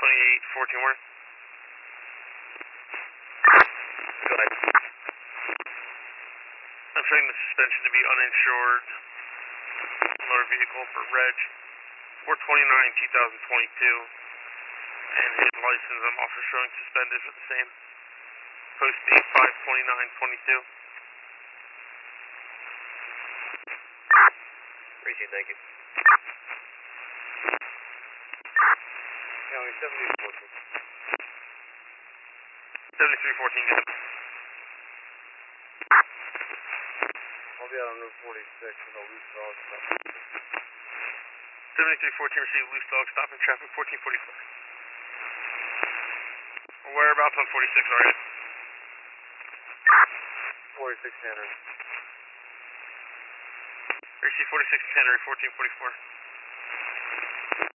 2814 where? Go ahead. I'm showing the suspension to be uninsured motor vehicle for reg 429-2022, and his license I'm also showing suspended for the same. Post date 5/29/22. Appreciate it, thank you. County 7314. 7314, get it. I'll be out on Route 46 with a loose dog stop. 7314 received loose dog stop in traffic 1444. Whereabouts on 46 are you? 46 Henry. Receive 46 Henry 1444.